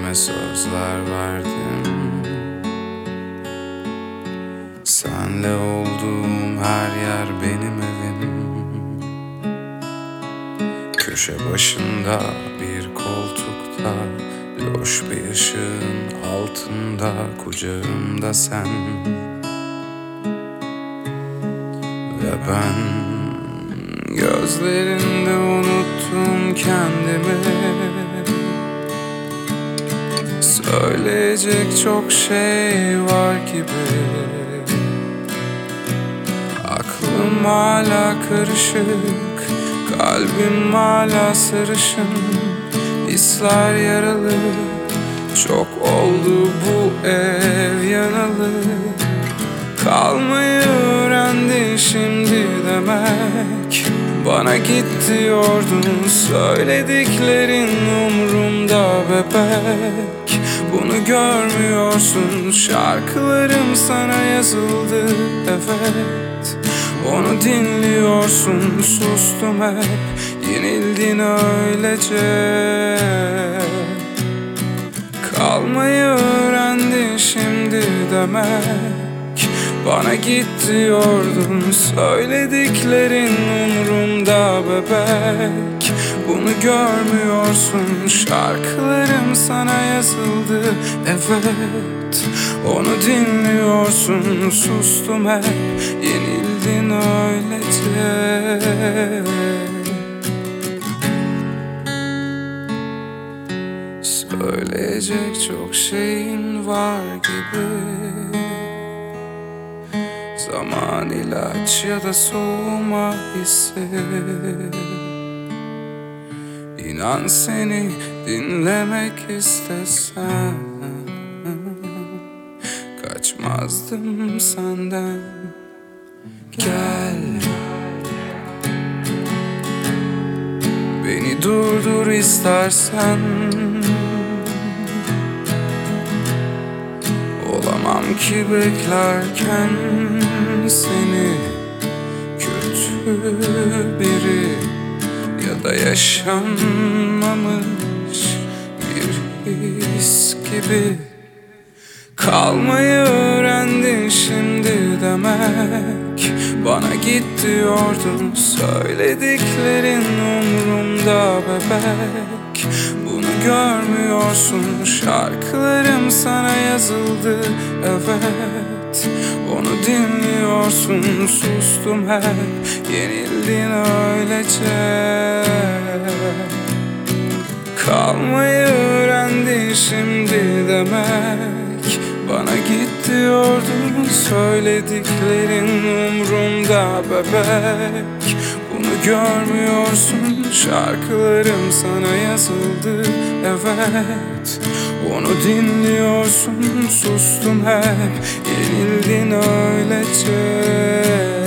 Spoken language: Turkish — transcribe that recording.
kendime sözler verdim. Senle olduğum her yer benim evim. Köşe başında bir koltukta, loş bir ışığın altında, kucağımda sen. Ve ben gözlerinde unuttum kendimi. Söyleyecek çok şey var gibi. Aklım hala karışık, kalbim hala sarışın. Hisler yaralı, çok oldu bu ev yanalı. Kalmayı öğrendin şimdi demek. Bana git diyordun, söylediklerin umurumda bebek. Bunu görmüyorsun, şarkılarım sana yazıldı evet. Onu dinliyorsun, sustum hep, yenildin öylece. Kalmayı öğrendin şimdi demek. Bana git diyordun, söylediklerin umurumda bebek. Bunu görmüyorsun, şarkılarım sana yazıldı evet. Onu dinliyorsun, sustum hep, yenildin öylece. Söyleyecek çok şeyin var gibi. Zaman ilaç ya da soğuma hissi. İnan seni dinlemek istesem, kaçmazdım senden. Gel, beni durdur istersen. Olamam ki beklerken seni, kötü biri ya da yaşanmamış bir his gibi. Kalmayı öğrendin şimdi demek. Bana git diyordun, söylediklerin umurumda bebek. Bunu görmüyorsun, şarkılarım sana yazıldı evet. Onu dinliyorsun, sustum hep, yenildin öylece. Kalmayı öğrendin şimdi demek. Bana git diyordun, söylediklerin umurumda bebek. Bunu görmüyorsun, şarkılarım sana yazıldı evet. Onu dinliyorsun, sustum hep, yenildin öylece.